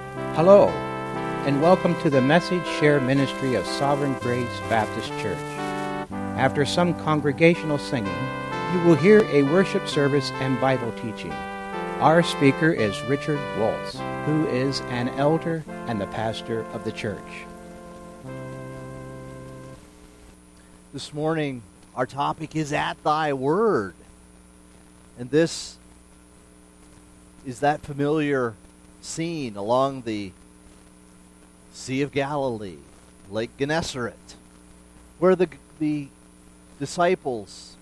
Hello, and welcome to the Message Share Ministry of Sovereign Grace Baptist Church. After some congregational singing, you will hear a worship service and Bible teaching. Our speaker is Richard Waltz, who is an elder and the pastor of the church. This morning, our topic is At Thy Word. And this is that familiar scene along the Sea of Galilee, Lake Gennesaret, where the disciples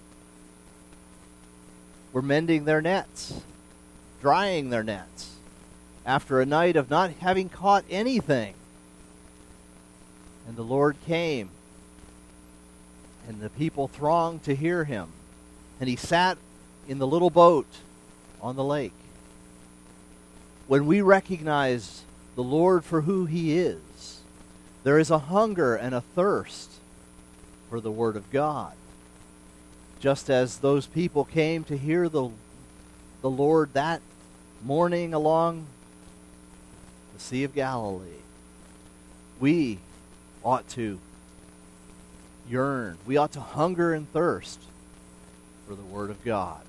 were mending their nets, drying their nets, after a night of not having caught anything. And the Lord came, and the people thronged to hear him. And he sat in the little boat on the lake. When we recognize the Lord for who he is, there is a hunger and a thirst for the Word of God. Just as those people came to hear the Lord that morning along the Sea of Galilee, we ought to yearn. We ought to hunger and thirst for the Word of God.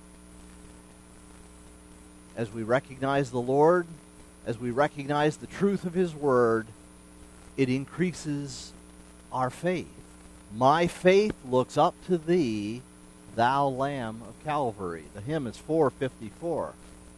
As we recognize the Lord, as we recognize the truth of his Word, it increases our faith. My faith looks up to thee, thou Lamb of Calvary. The hymn is 454.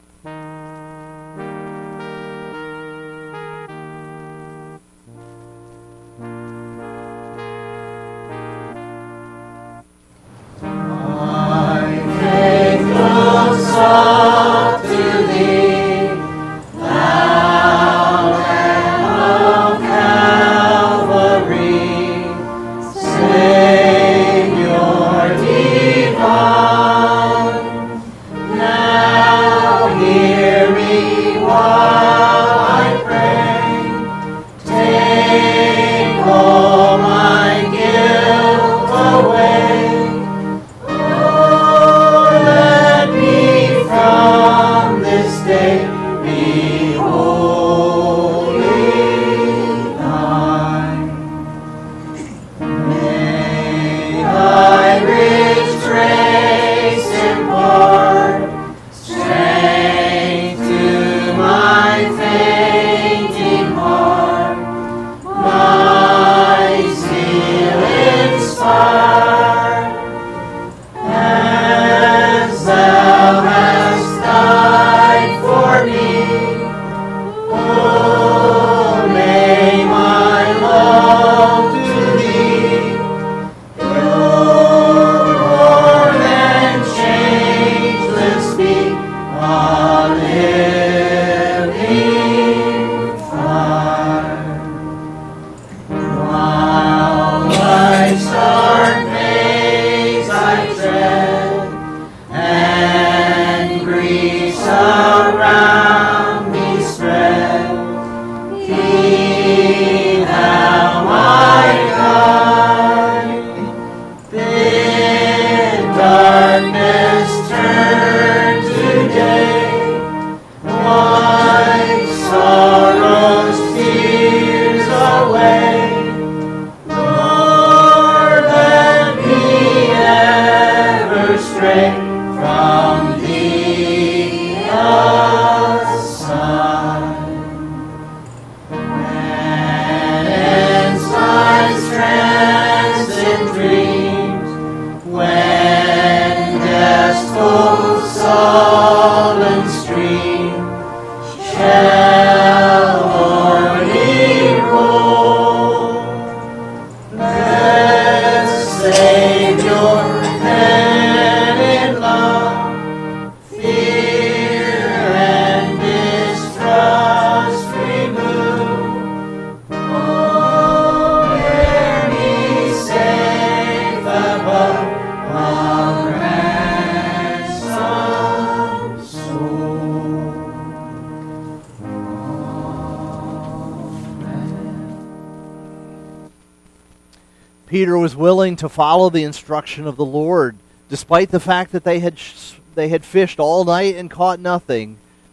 Peter was willing to follow the instruction of the Lord, despite the fact that they had fished all night and caught nothing.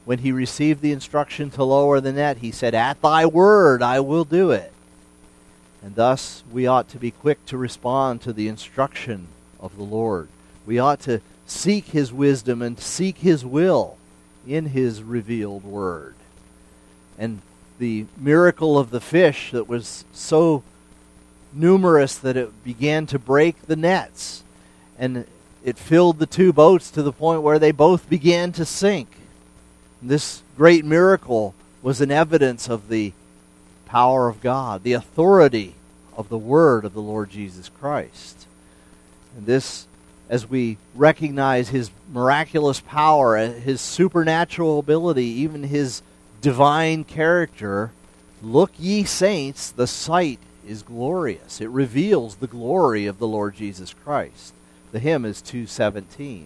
when he received the instruction to lower the net, he said, "At thy word I will do it." And thus we ought to be quick to respond to the instruction of the Lord. We ought to seek his wisdom and seek his will in his revealed word. And the miracle of the fish that was so numerous that it began to break the nets, and it filled the two boats to the point where they both began to sink. This great miracle was an evidence of the power of God, the authority of the word of the Lord Jesus Christ. And this, as we recognize his miraculous power, his supernatural ability, even his divine character, look ye saints, the sight is glorious. It reveals the glory of the Lord Jesus Christ. The hymn is 217.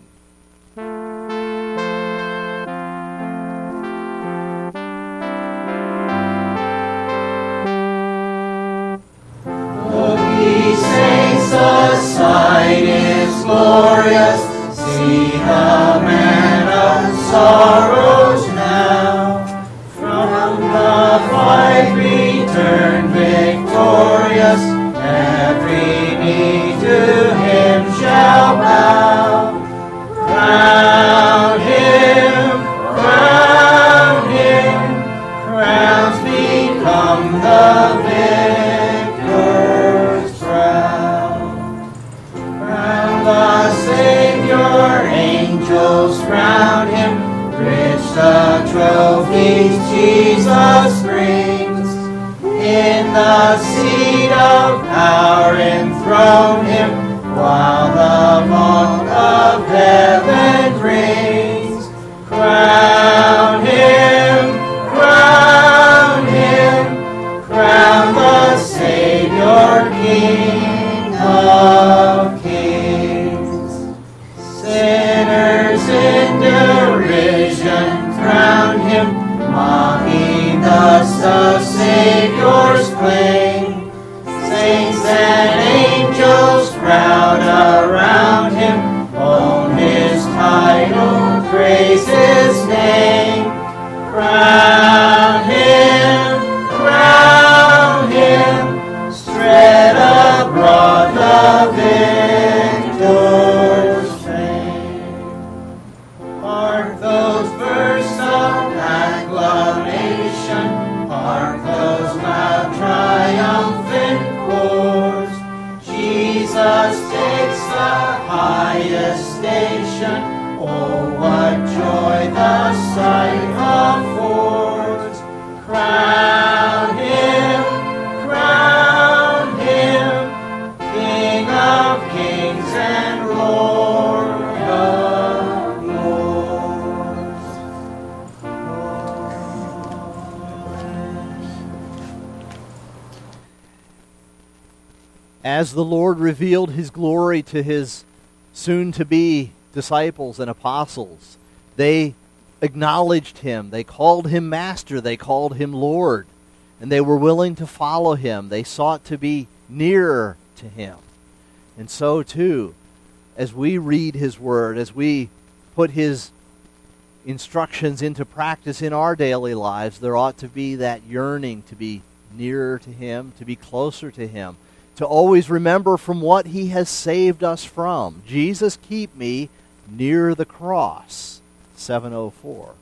The sight is glorious. See the man of sorrows now from the fight return victorious. Every knee to him shall bow. Crown him, crowns become the victor's crown. Crown the Savior, angels round him, rich the trophies Jesus brings. In the seat of power enthrone him, while the vault of heaven rings. Crown him, crown the Savior, King of kings. Sinners in derision crown him, mocking thus the Savior's claim. Saints and angels crowd around him, own his title, praise his name. Crown him, spread abroad the victor's fame. Hark those bursts of acclamation, hark those loud triumphant chords. Jesus takes the highest station. Oh, what joy the sight affords. Crown him, King of kings and Lord of lords. As the Lord revealed his glory to his soon-to-be disciples and apostles, they acknowledged him. They called him Master. They called him Lord. And they were willing to follow him. They sought to be nearer to him. And so, too, as we read his word, as we put his instructions into practice in our daily lives, there ought to be that yearning to be nearer to him, to be closer to him, to always remember from what he has saved us from. Jesus, keep me near the cross. 704.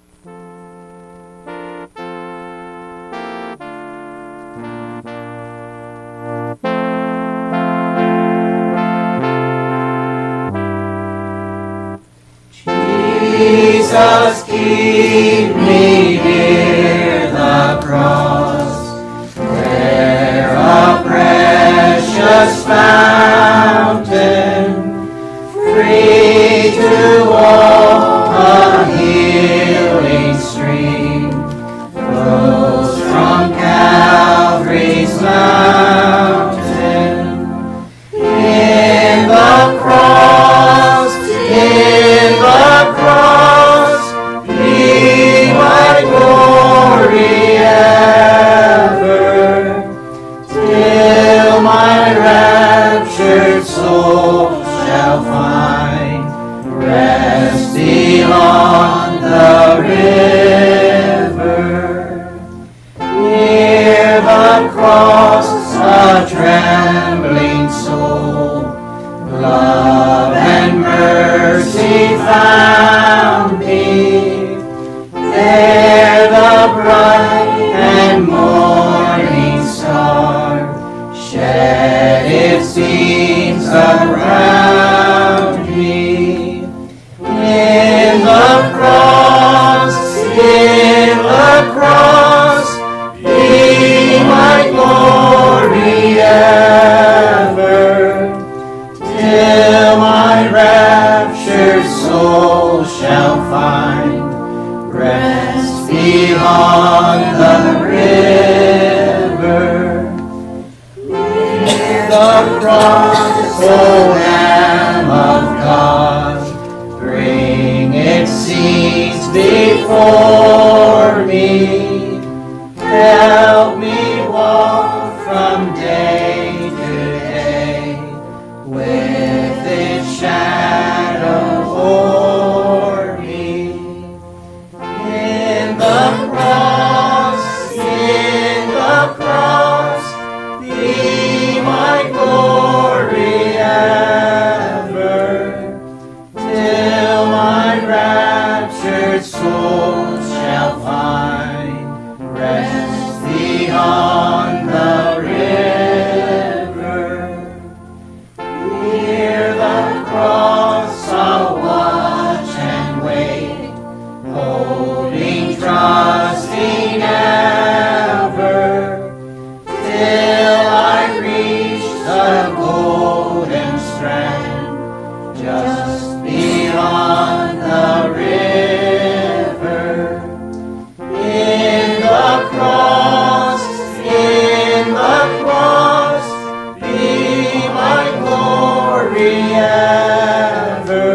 Jesus, keep me near the cross, where a precious fountain, free to all, a healing stream, flows from Calvary's mountain. In the cross, be cross a trembling soul, love and mercy found me. There the bright and morning star shed its beams around me. In the cross, be my glory ever, till my raptured soul shall find rest beyond the river. Near the cross, O Lamb of God, bring its scenes before me. Help me walk from day to day with its shadow o'er me. In the cross, be my glory ever, till my raptured soul shall find rest beyond the river. Near the cross I'll watch and wait, holding, trusting ever, till I reach the golden strand, just beyond the river. In the cross, be my glory ever,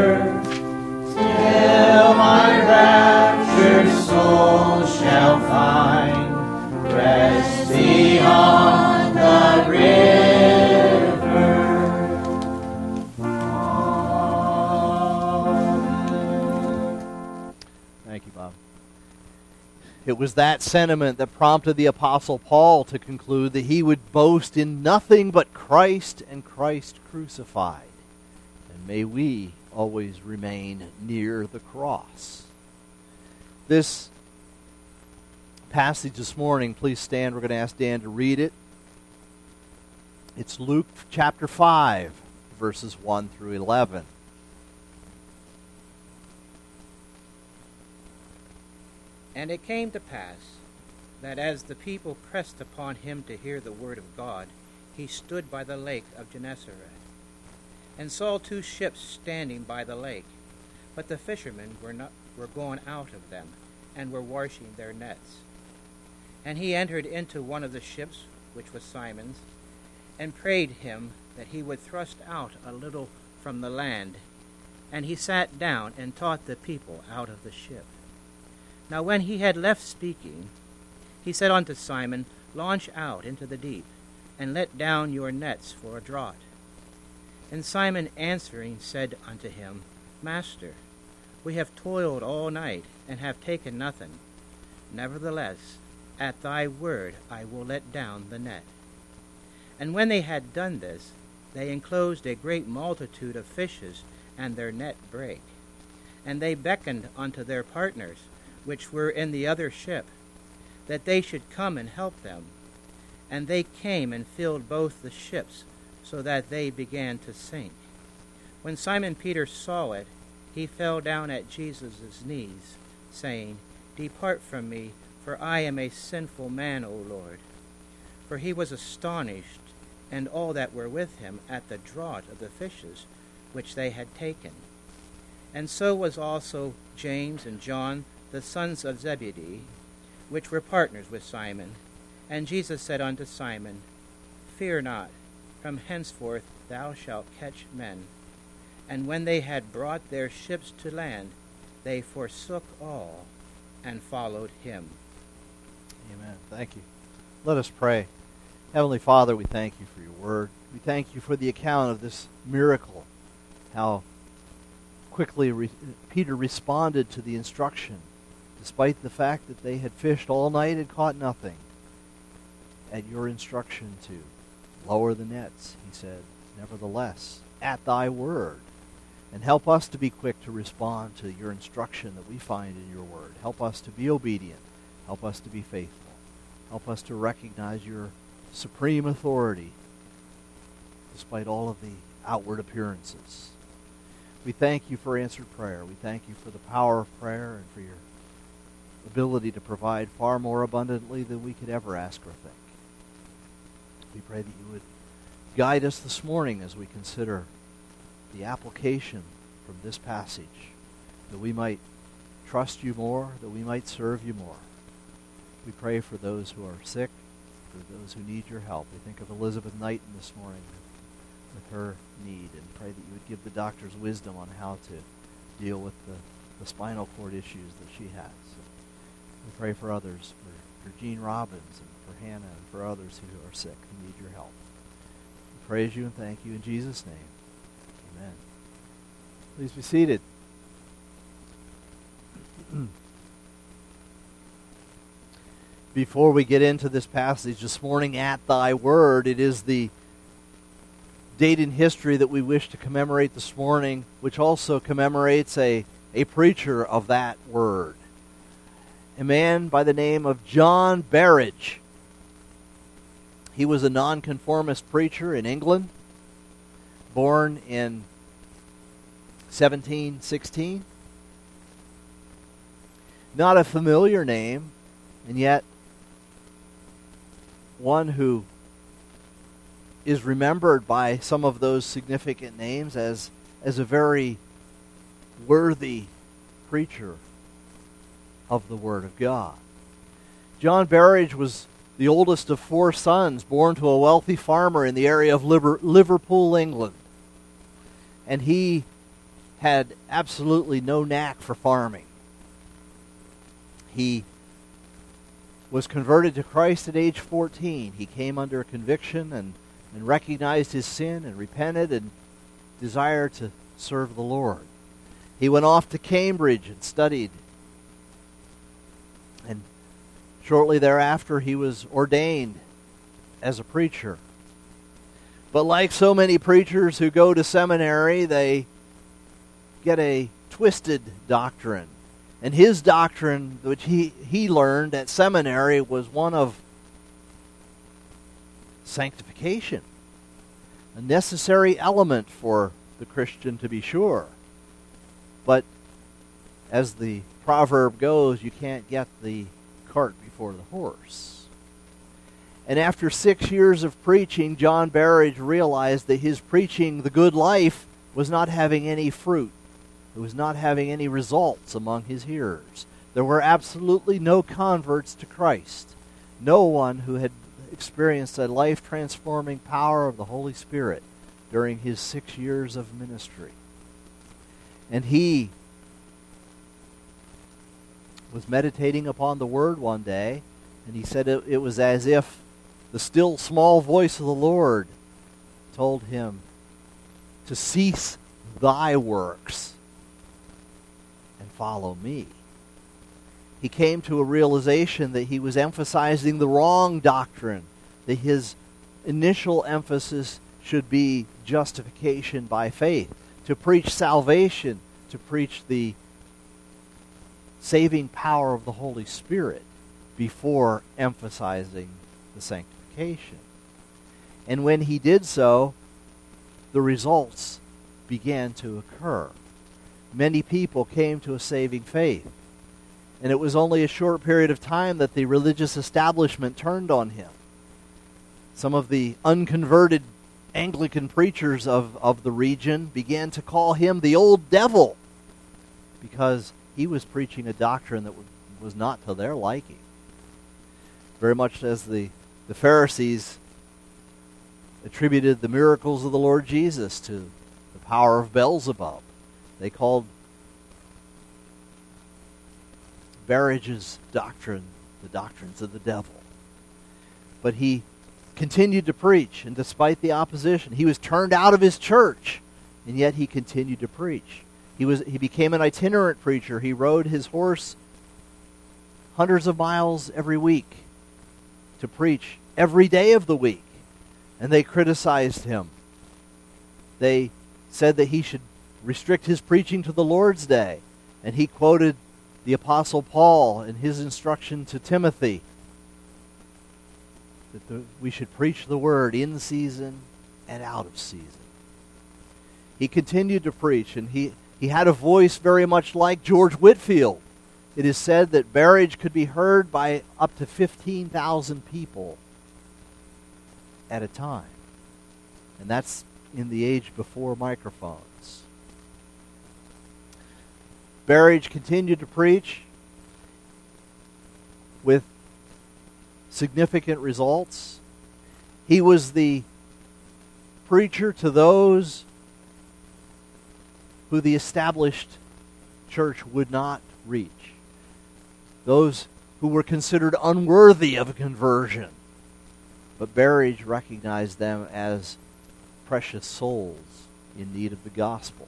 till my raptured soul shall find rest beyond the river. Amen. Thank you, Bob. It was that sentiment that prompted the Apostle Paul to conclude that he would boast in nothing but Christ and Christ crucified. And may we always remain near the cross. This passage this morning, please stand. We're going to ask Dan to read it. It's Luke chapter 5, verses 1 through 11. And it came to pass that as the people pressed upon him to hear the word of God, he stood by the lake of Gennesaret, and saw two ships standing by the lake. But the fishermen were gone out of them, and were washing their nets. And he entered into one of the ships, which was Simon's, and prayed him that he would thrust out a little from the land. And he sat down and taught the people out of the ship. Now when he had left speaking, he said unto Simon, Launch out into the deep, and let down your nets for a draught. And Simon answering said unto him, Master, we have toiled all night, and have taken nothing. Nevertheless, at thy word I will let down the net. And when they had done this, they enclosed a great multitude of fishes, and their net brake. And they beckoned unto their partners, which were in the other ship, that they should come and help them. And they came and filled both the ships, so that they began to sink. When Simon Peter saw it, he fell down at Jesus' knees, saying, Depart from me, for I am a sinful man, O Lord. For he was astonished, and all that were with him, at the draught of the fishes which they had taken. And so was also James and John, the sons of Zebedee, which were partners with Simon. And Jesus said unto Simon, Fear not, from henceforth thou shalt catch men. And when they had brought their ships to land, they forsook all and followed him. Amen. Thank you. Let us pray. Heavenly Father, we thank you for your word. We thank you for the account of this miracle, how quickly Peter responded to the instruction, despite the fact that they had fished all night and caught nothing. at your instruction to lower the nets, he said, nevertheless, at thy word. And help us to be quick to respond to your instruction that we find in your word. Help us to be obedient. Help us to be faithful. Help us to recognize your supreme authority despite all of the outward appearances. We thank you for answered prayer. We thank you for the power of prayer and for your ability to provide far more abundantly than we could ever ask or think. We pray that you would guide us this morning as we consider the application from this passage, that we might trust you more, that we might serve you more. We pray for those who are sick, for those who need your help. We think of Elizabeth Knighton this morning with her need, and pray that you would give the doctors wisdom on how to deal with the spinal cord issues that she has. We pray for others, for Gene Robbins and for Hannah and for others who are sick, who need your help. We praise you and thank you in Jesus' name. Amen. Please be seated. Before we get into this passage this morning, at thy word, it is the date in history that we wish to commemorate this morning, which also commemorates a preacher of that word. A man by the name of John Berridge. He was a nonconformist preacher in England, born in 1716. Not a familiar name, and yet one who is remembered by some of those significant names as a very worthy preacher of the Word of God. John Berridge was the oldest of 4 sons, born to a wealthy farmer in the area of Liverpool, England. And he had absolutely no knack for farming. He was converted to Christ at age 14. He came under conviction and recognized his sin and repented and desired to serve the Lord. He went off to Cambridge and studied. And shortly thereafter, he was ordained as a preacher. But like so many preachers who go to seminary, they get a twisted doctrine. And his doctrine, which he learned at seminary, was one of sanctification. A necessary element for the Christian, to be sure. But as the proverb goes, you can't get the cart before the horse. And after 6 years of preaching, John Berridge realized that his preaching the good life was not having any fruit. It was not having any results among his hearers. There were absolutely no converts to Christ. No one who had experienced a life-transforming power of the Holy Spirit during his 6 years of ministry. And he was meditating upon the Word one day, and he said it was as if the still small voice of the Lord told him to cease thy works and follow me. He came to a realization that he was emphasizing the wrong doctrine, that his initial emphasis should be justification by faith, to preach salvation, to preach the saving power of the Holy Spirit before emphasizing the sanctification. And when he did so, the results began to occur. Many people came to a saving faith. And it was only a short period of time that the religious establishment turned on him. Some of the unconverted Anglican preachers of the region began to call him the old devil because he was preaching a doctrine that was not to their liking. Very much as the Pharisees attributed the miracles of the Lord Jesus to the power of Beelzebub. They called Berridge's doctrine the doctrines of the devil. But he continued to preach, and despite the opposition, he was turned out of his church, and yet he continued to preach. He became an itinerant preacher. He rode his horse hundreds of miles every week to preach every day of the week, and they criticized him. They said that he should restrict his preaching to the Lord's Day, and he quoted the Apostle Paul in his instruction to Timothy that we should preach the word in season and out of season. He continued to preach, and he had a voice very much like George Whitefield. It is said that Berridge could be heard by up to 15,000 people at a time. And that's in the age before microphones. Berridge continued to preach with significant results. He was the preacher to those who the established church would not reach. Those who were considered unworthy of a conversion. But Berridge recognized them as precious souls in need of the gospel.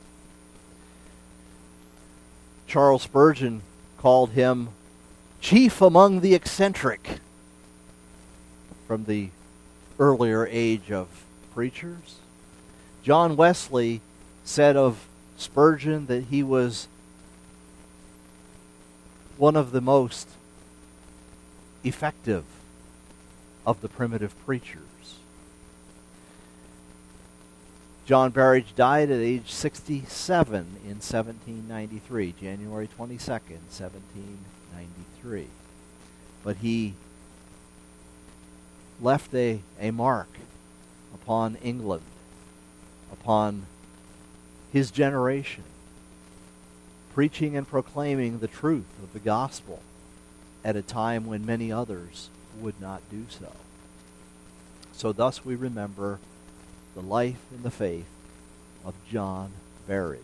Charles Spurgeon called him chief among the eccentric from the earlier age of preachers. John Wesley said of Spurgeon that he was one of the most effective of the primitive preachers. John Berridge died at age 67 in 1793, January 22nd, 1793. But he left a mark upon England, upon his generation, preaching and proclaiming the truth of the gospel at a time when many others would not do so. So thus we remember the life and the faith of John Berridge.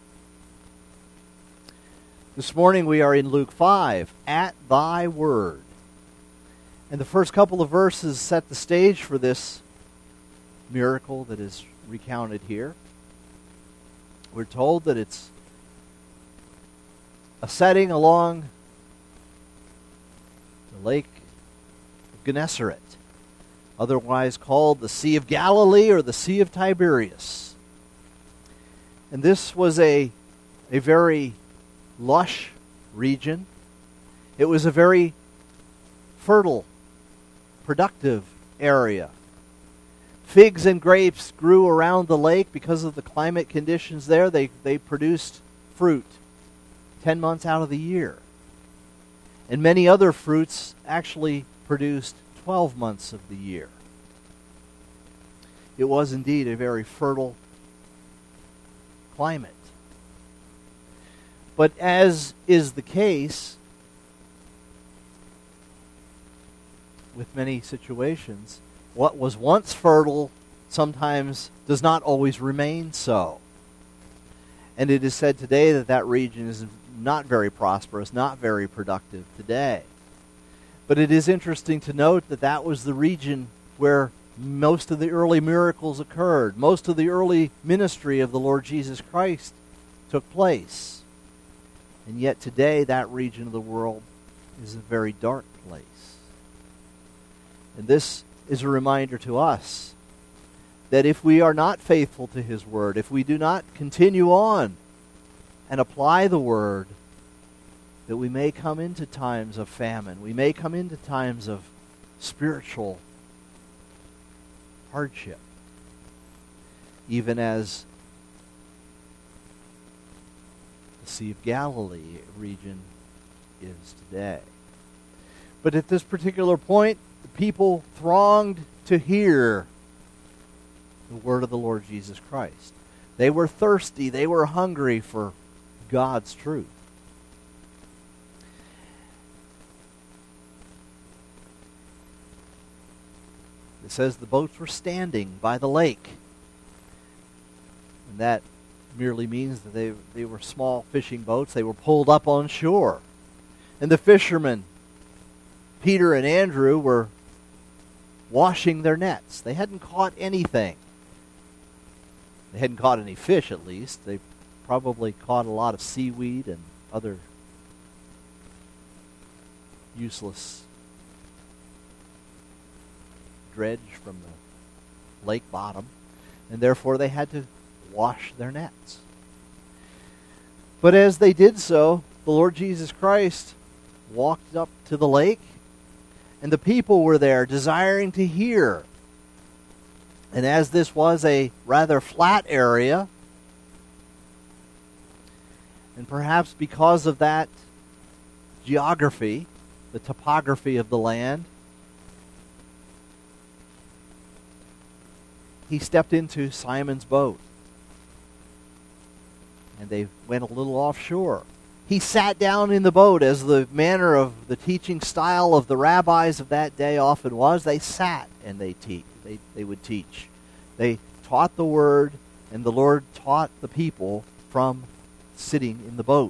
This morning we are in Luke 5, at thy word. And the first couple of verses set the stage for this miracle that is recounted here. We're told that it's a setting along the lake of Gennesaret, otherwise called the Sea of Galilee or the Sea of Tiberias. And this was a very lush region. It was a very fertile, productive area. Figs and grapes grew around the lake because of the climate conditions there. They produced fruit 10 months out of the year. And many other fruits actually produced 12 months of the year. It was indeed a very fertile climate. But as is the case with many situations, what was once fertile sometimes does not always remain so. And it is said today that that region is not very prosperous, not very productive today. But it is interesting to note that that was the region where most of the early miracles occurred. Most of the early ministry of the Lord Jesus Christ took place. And yet today that region of the world is a very dark place. And this is a reminder to us that if we are not faithful to His Word, if we do not continue on and apply the Word, that we may come into times of famine. We may come into times of spiritual hardship, even as the Sea of Galilee region is today. But at this particular point, the people thronged to hear the word of the Lord Jesus Christ. They were thirsty. They were hungry for God's truth. It says the boats were standing by the lake. And that merely means that they were small fishing boats. They were pulled up on shore. And the fishermen, Peter and Andrew, were washing their nets. They hadn't caught anything. They hadn't caught any fish, at least. They probably caught a lot of seaweed and other useless dredge from the lake bottom, and therefore they had to wash their nets. But as they did so, the Lord Jesus Christ walked up to the lake, and the people were there desiring to hear. And as this was a rather flat area, and perhaps because of that geography, the topography of the land, he stepped into Simon's boat. And they went a little offshore. He sat down in the boat, as the manner of the teaching style of the rabbis of that day often was. They sat and they would teach. They taught the word, and the Lord taught the people from sitting in the boat.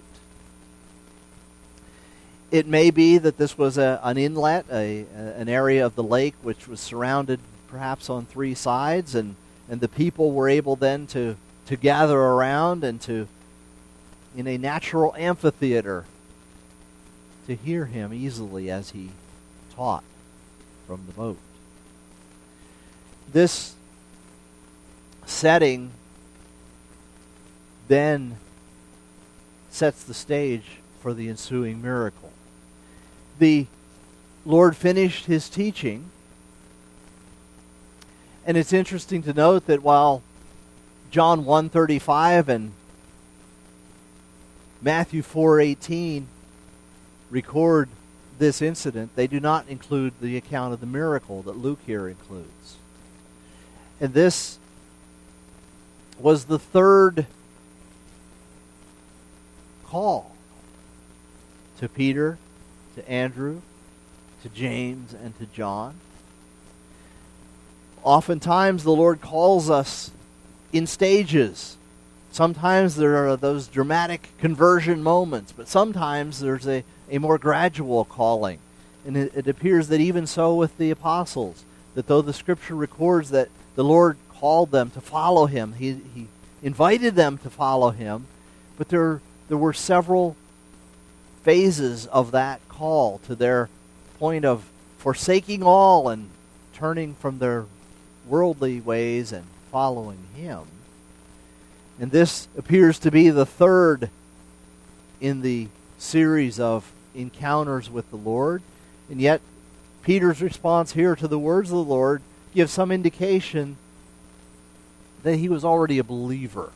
It may be that this was an inlet, an area of the lake which was surrounded perhaps on three sides, and the people were able then to gather around and to, in a natural amphitheater, to hear him easily as he taught from the boat. This setting then sets the stage for the ensuing miracle. The Lord finished his teaching, and it's interesting to note that while John 1:35 and Matthew 4:18 record this incident, they do not include the account of the miracle that Luke here includes. And this was the third call to Peter, to Andrew, to James, and to John. Oftentimes the Lord calls us in stages. Sometimes there are those dramatic conversion moments, but sometimes there's a more gradual calling. And it appears that even so with the apostles, that though the Scripture records that the Lord called them to follow him, he invited them to follow him, but there were several phases of that call to their point of forsaking all and turning from their worldly ways and following him. And this appears to be the third in the series of encounters with the Lord. And yet, Peter's response here to the words of the Lord gives some indication that he was already a believer.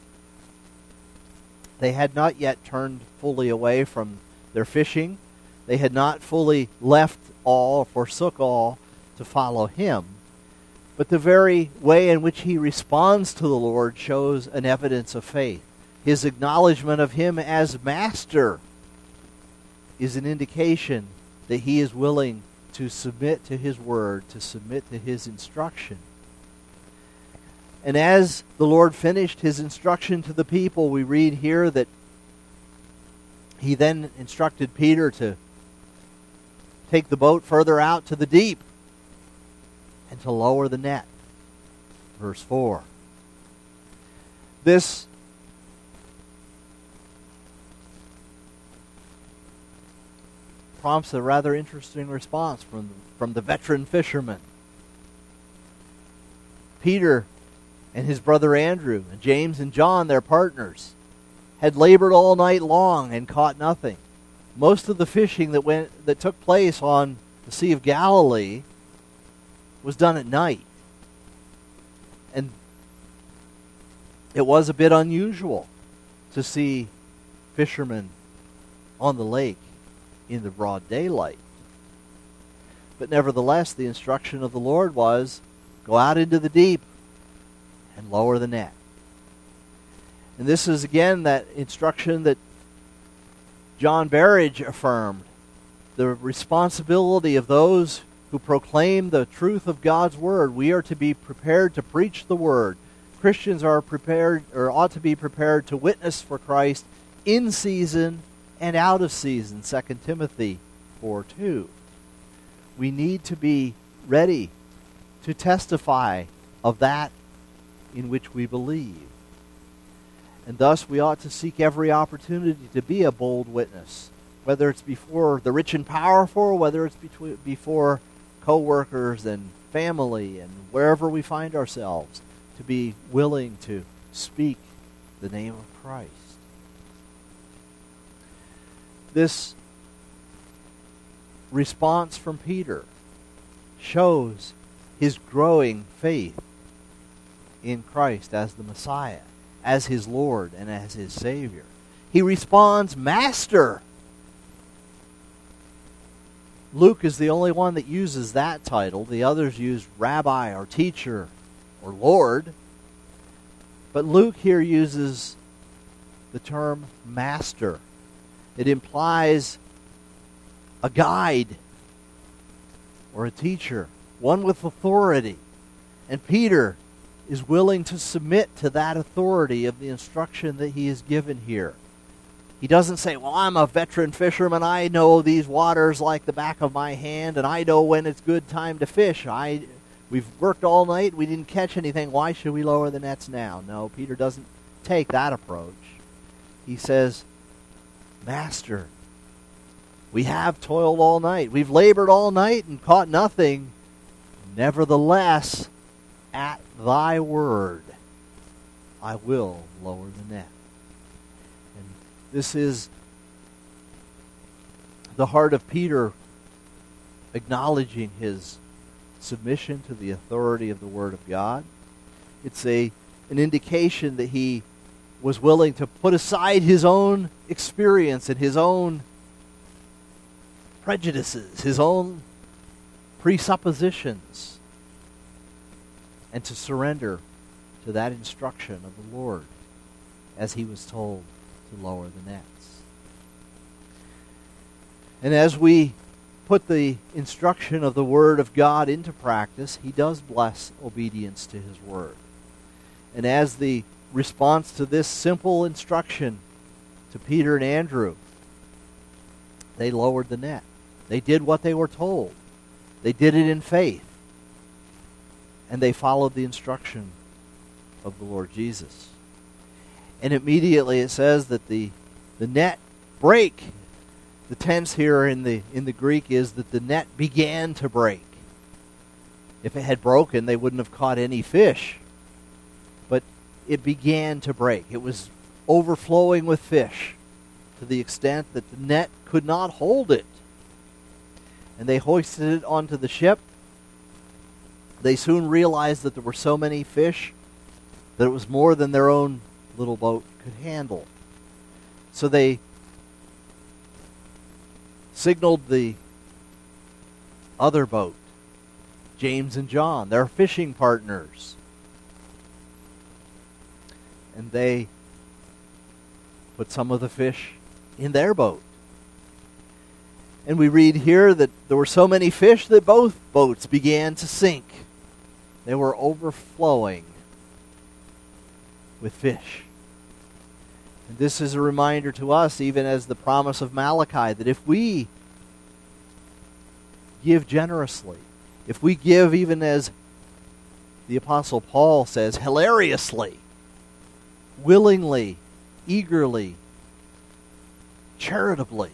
They had not yet turned fully away from their fishing. They had not fully left all, forsook all, to follow him. But the very way in which he responds to the Lord shows an evidence of faith. His acknowledgement of him as master is an indication that he is willing to submit to his word, to submit to his instruction. And as the Lord finished his instruction to the people, we read here that he then instructed Peter to take the boat further out to the deep and to lower the net. Verse 4. This prompts a rather interesting response from the veteran fisherman. Peter and his brother Andrew, and James and John, their partners, had labored all night long and caught nothing. Most of the fishing that took place on the Sea of Galilee was done at night. And it was a bit unusual to see fishermen on the lake in the broad daylight. But nevertheless, the instruction of the Lord was, go out into the deep and lower the net. And this is again that instruction that John Berridge affirmed. The responsibility of those who proclaim the truth of God's word. We are to be prepared to preach the word. Christians are prepared, or ought to be prepared, to witness for Christ in season and out of season. 2 Timothy 4:2. We need to be ready to testify of that in which we believe. And thus we ought to seek every opportunity to be a bold witness, whether it's before the rich and powerful, whether it's before co-workers and family and wherever we find ourselves, to be willing to speak the name of Christ. This response from Peter shows his growing faith in Christ as the Messiah, as his Lord, and as his Savior. He responds, Master. Luke is the only one that uses that title. The others use Rabbi or Teacher or Lord. But Luke here uses the term Master. It implies a guide or a teacher, one with authority. And Peter is willing to submit to that authority of the instruction that he is given here. He doesn't say, well, I'm a veteran fisherman. I know these waters like the back of my hand, and I know when it's good time to fish. We've worked all night. We didn't catch anything. Why should we lower the nets now? No, Peter doesn't take that approach. He says, Master, we have toiled all night. We've labored all night and caught nothing. Nevertheless, at thy word, I will lower the net. And this is the heart of Peter acknowledging his submission to the authority of the Word of God. It's an indication that he was willing to put aside his own experience and his own prejudices, his own presuppositions, and to surrender to that instruction of the Lord as he was told to lower the nets. And as we put the instruction of the Word of God into practice, he does bless obedience to his Word. And as the response to this simple instruction to Peter and Andrew, they lowered the net. They did what they were told. They did it in faith. And they followed the instruction of the Lord Jesus. And immediately it says that the net break. The tense here in the Greek is that the net began to break. If it had broken, they wouldn't have caught any fish. But it began to break. It was overflowing with fish to the extent that the net could not hold it. And they hoisted it onto the ship. They soon realized that there were so many fish that it was more than their own little boat could handle. So they signaled the other boat, James and John, their fishing partners. And they put some of the fish in their boat. And we read here that there were so many fish that both boats began to sink. They were overflowing with fish. And this is a reminder to us, even as the promise of Malachi, that if we give generously, if we give even as the Apostle Paul says, hilariously, willingly, eagerly, charitably,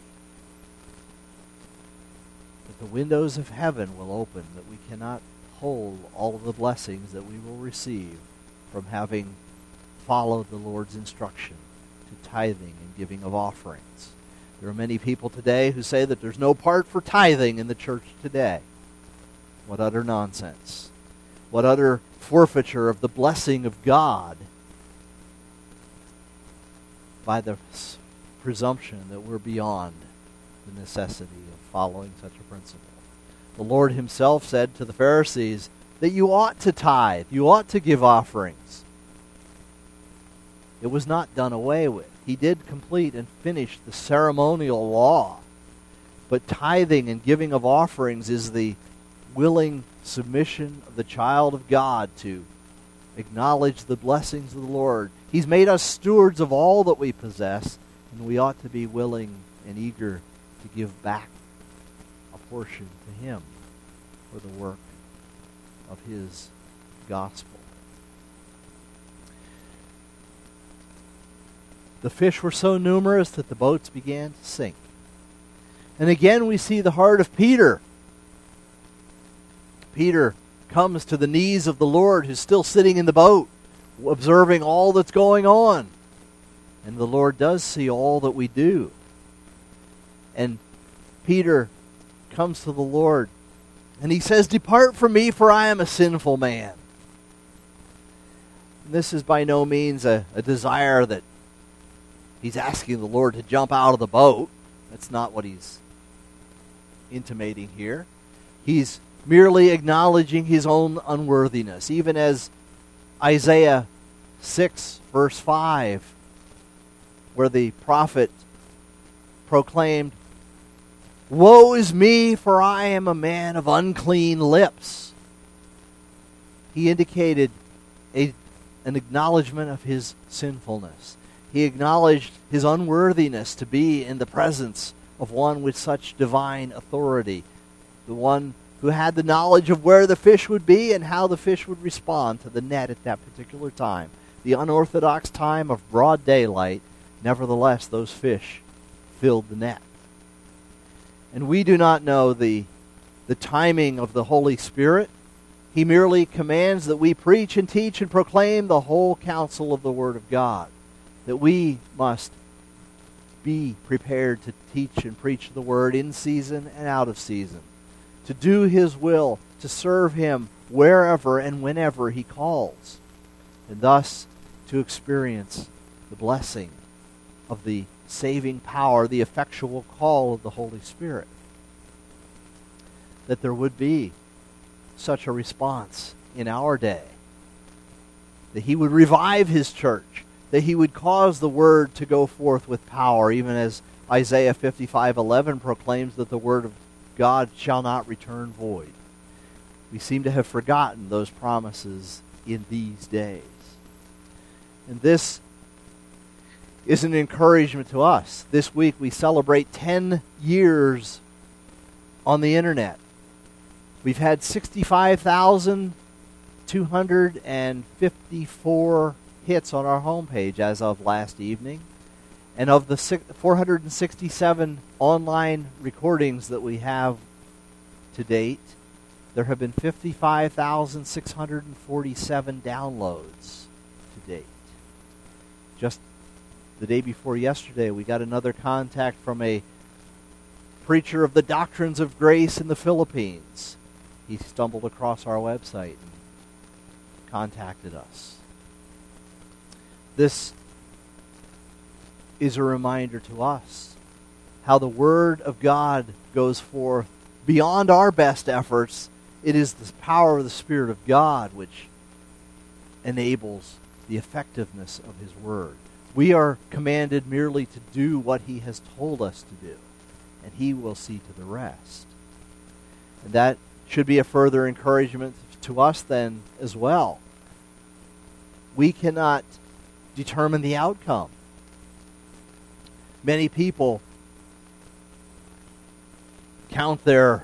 that the windows of heaven will open, that we cannot hold all of the blessings that we will receive from having followed the Lord's instruction to tithing and giving of offerings. There are many people today who say that there's no part for tithing in the church today. What utter nonsense. What utter forfeiture of the blessing of God by the presumption that we're beyond the necessity of following such a principle. The Lord himself said to the Pharisees that you ought to tithe, you ought to give offerings. It was not done away with. He did complete and finish the ceremonial law. But tithing and giving of offerings is the willing submission of the child of God to acknowledge the blessings of the Lord. He's made us stewards of all that we possess, and we ought to be willing and eager to give back a portion to him for the work of his gospel. The fish were so numerous that the boats began to sink. And again we see the heart of Peter. Peter comes to the knees of the Lord, who's still sitting in the boat, observing all that's going on. And the Lord does see all that we do. And Peter comes to the Lord, and he says, "Depart from me, for I am a sinful man." And this is by no means a desire that he's asking the Lord to jump out of the boat. That's not what he's intimating here. He's merely acknowledging his own unworthiness, even as Isaiah 6, verse 5, where the prophet proclaimed, "Woe is me, for I am a man of unclean lips." He indicated an acknowledgement of his sinfulness. He acknowledged his unworthiness to be in the presence of one with such divine authority, the one who had the knowledge of where the fish would be and how the fish would respond to the net at that particular time. The unorthodox time of broad daylight, nevertheless, those fish filled the net. And we do not know the timing of the Holy Spirit. He merely commands that we preach and teach and proclaim the whole counsel of the Word of God, that we must be prepared to teach and preach the Word in season and out of season, to do His will, to serve Him wherever and whenever He calls, and thus to experience the blessing of the saving power, the effectual call of the Holy Spirit. That there would be such a response in our day, that He would revive His church, that He would cause the Word to go forth with power, even as Isaiah 55:11 proclaims that the Word of God shall not return void. We seem to have forgotten those promises in these days. And this is an encouragement to us. This week we celebrate 10 years on the internet. We've had 65,254 hits on our homepage as of last evening. And of the 467 online recordings that we have to date, there have been 55,647 downloads to date. Just the day before yesterday, we got another contact from a preacher of the doctrines of grace in the Philippines. He stumbled across our website and contacted us. This is a reminder to us how the Word of God goes forth beyond our best efforts. It is the power of the Spirit of God which enables the effectiveness of His Word. We are commanded merely to do what He has told us to do, and He will see to the rest. And that should be a further encouragement to us then as well. We cannot determine the outcome. Many people count their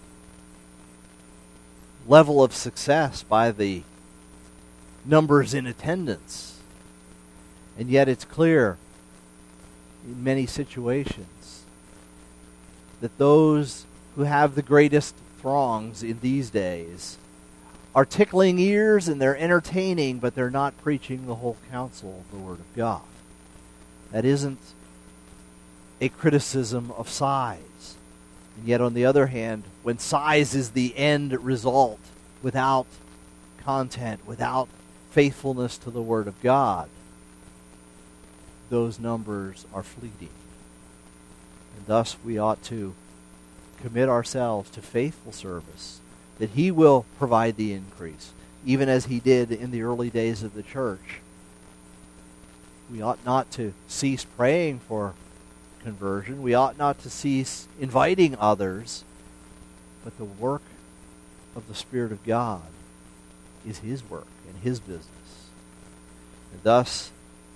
level of success by the numbers in attendance. And yet it's clear in many situations that those who have the greatest throngs in these days are tickling ears and they're entertaining, but they're not preaching the whole counsel of the Word of God. That isn't a criticism of size. And yet on the other hand, when size is the end result without content, without faithfulness to the Word of God, those numbers are fleeting. And thus we ought to commit ourselves to faithful service, that He will provide the increase, even as He did in the early days of the church. We ought not to cease praying for conversion. We ought not to cease inviting others, but the work of the Spirit of God is His work and His business. And thus,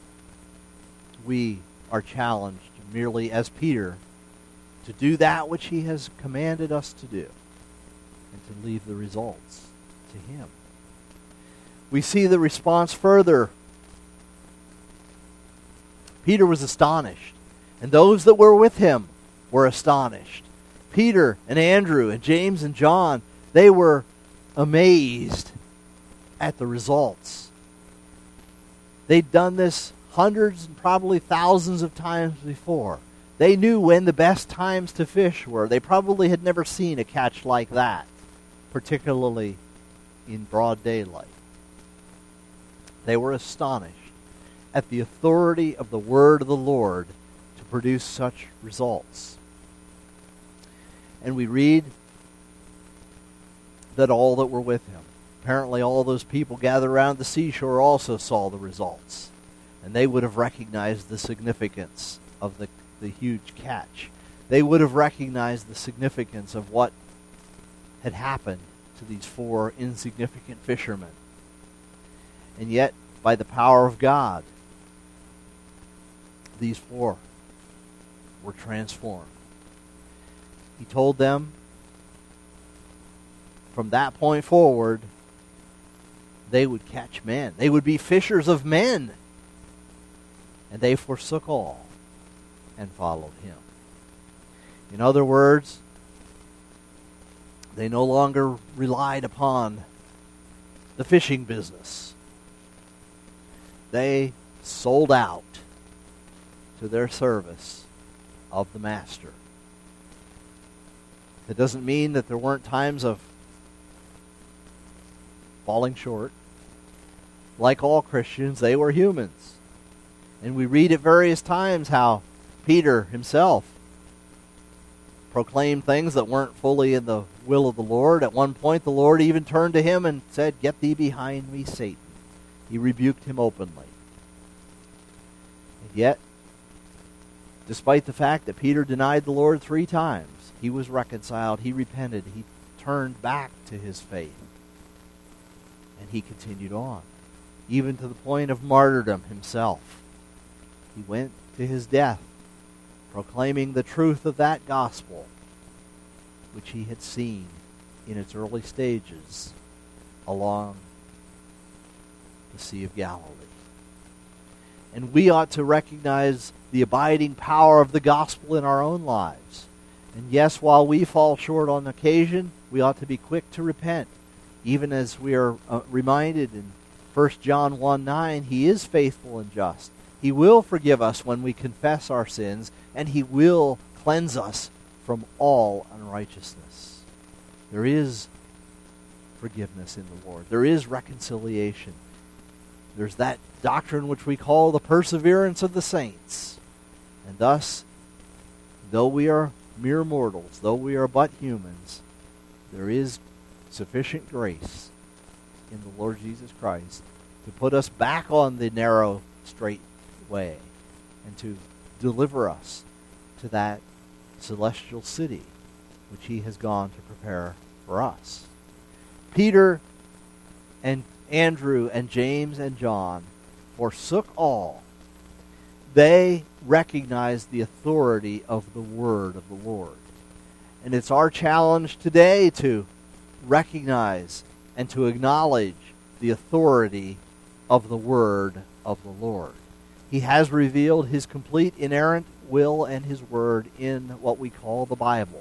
we are challenged merely as Peter to do that which He has commanded us to do and to leave the results to Him. We see the response further. Peter was astonished, and those that were with him were astonished. Peter and Andrew and James and John, they were amazed at the results. They'd done this hundreds and probably thousands of times before. They knew when the best times to fish were. They probably had never seen a catch like that, particularly in broad daylight. They were astonished at the authority of the word of the Lord to produce such results. And we read that all that were with him, apparently all those people gathered around the seashore also saw the results. And they would have recognized the significance of the huge catch. They would have recognized the significance of what had happened to these 4 insignificant fishermen. And yet, by the power of God, these 4 were transformed. He told them from that point forward, they would catch men. They would be fishers of men. And they forsook all and followed him. In other words, they no longer relied upon the fishing business. They sold out to their service of the master. It doesn't mean that there weren't times of falling short. Like all Christians, they were humans. And we read at various times how Peter himself proclaimed things that weren't fully in the will of the Lord. At one point, the Lord even turned to him and said, "Get thee behind me, Satan." He rebuked him openly. And yet, despite the fact that Peter denied the Lord 3 times, he was reconciled, he repented, he turned back to his faith. And he continued on, even to the point of martyrdom himself. He went to his death, proclaiming the truth of that gospel, which he had seen in its early stages along the Sea of Galilee. And we ought to recognize the abiding power of the gospel in our own lives. And yes, while we fall short on occasion, we ought to be quick to repent. Even as we are reminded in 1 John 1:9, he is faithful and just. He will forgive us when we confess our sins, and he will cleanse us from all unrighteousness. There is forgiveness in the Lord. There is reconciliation. There's that doctrine which we call the perseverance of the saints. And thus, though we are mere mortals, though we are but humans, there is sufficient grace in the Lord Jesus Christ to put us back on the narrow, straight way and to deliver us to that celestial city which he has gone to prepare for us. Peter and Andrew and James and John forsook all. They recognized the authority of the word of the Lord. And it's our challenge today to recognize and to acknowledge the authority of the word of the Lord. He has revealed his complete inerrant will and his word in what we call the Bible.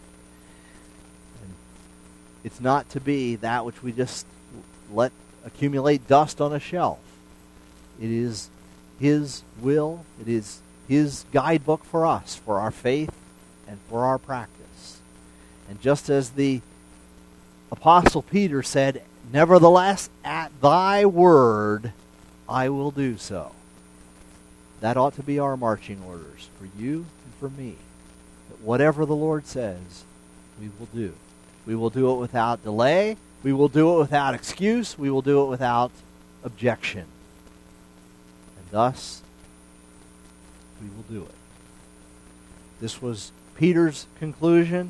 And it's not to be that which we just let accumulate dust on a shelf. It is his will, it is his guidebook for us, for our faith and for our practice. And just as the Apostle Peter said, "Nevertheless, at thy word I will do so." That ought to be our marching orders for you and for me. That whatever the Lord says, we will do. We will do it without delay. We will do it without excuse. We will do it without objection. And thus, we will do it. This was Peter's conclusion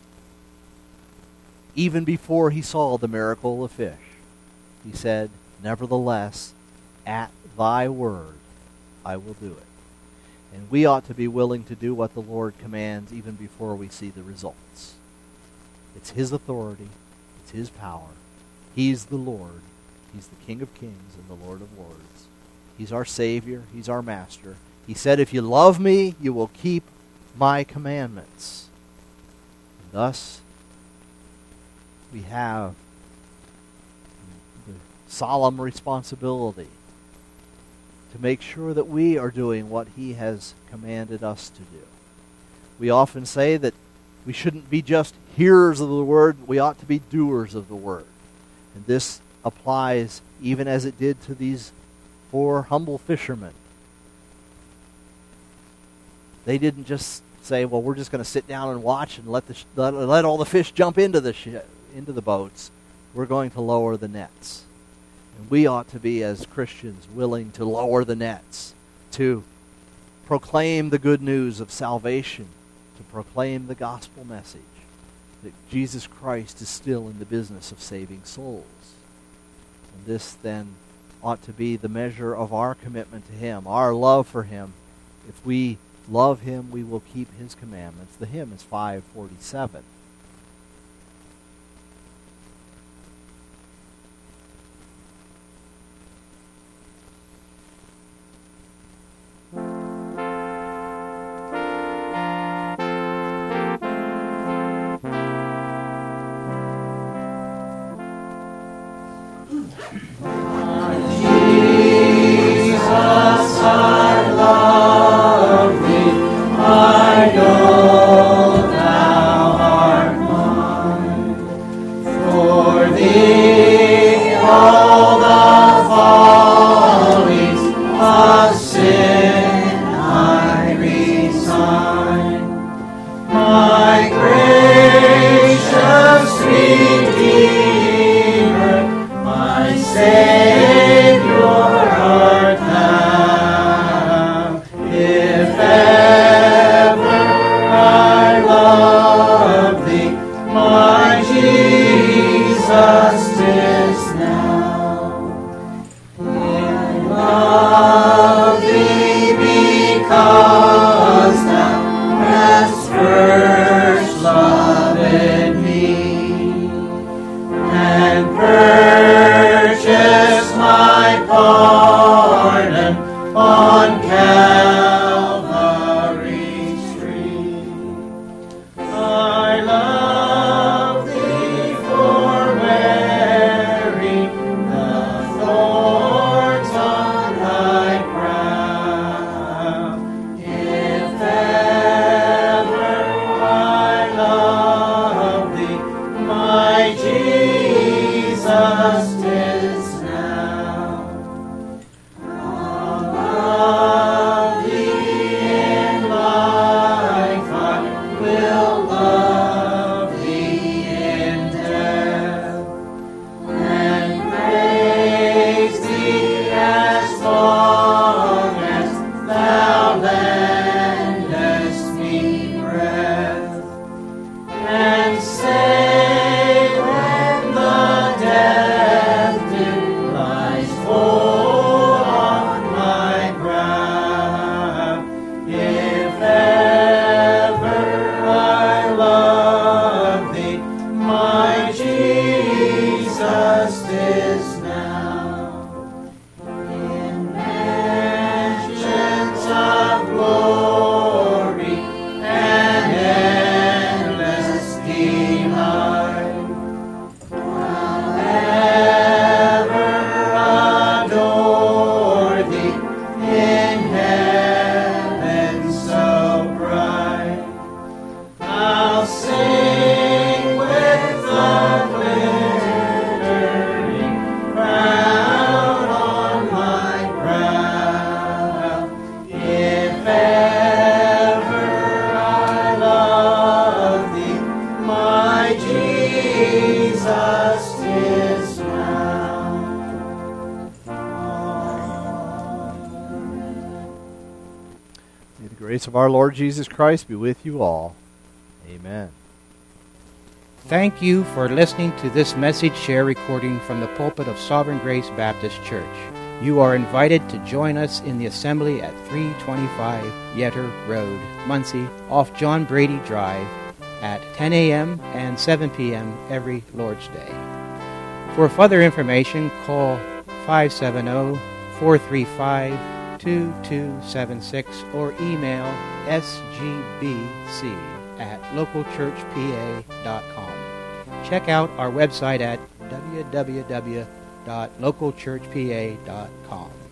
even before he saw the miracle of fish. He said, "Nevertheless, at thy word I will do it." And we ought to be willing to do what the Lord commands even before we see the results. It's his authority. It's his power. He's the Lord. He's the King of Kings and the Lord of Lords. He's our Savior. He's our Master. He said, "If you love me, you will keep my commandments." And thus, we have solemn responsibility to make sure that we are doing what He has commanded us to do. We often say that we shouldn't be just hearers of the Word, we ought to be doers of the Word. And this applies even as it did to these 4 humble fishermen. They didn't just say, well, we're just going to sit down and watch and let all the fish jump into the boats. We're going to lower the nets. And we ought to be, as Christians, willing to lower the nets, to proclaim the good news of salvation, to proclaim the gospel message that Jesus Christ is still in the business of saving souls. And this then ought to be the measure of our commitment to Him, our love for Him. If we love Him, we will keep His commandments. The hymn is 547. Of our Lord Jesus Christ be with you all. Amen. Thank you for listening to this message share recording from the pulpit of Sovereign Grace Baptist Church. You are invited to join us in the assembly at 325 Yetter Road, Muncie, off John Brady Drive at 10 a.m. and 7 p.m. every Lord's Day. For further information, call 570-435-2276 or email sgbc@localchurchpa.com. Check out our website at www.sgbc.org. www.localchurchpa.com.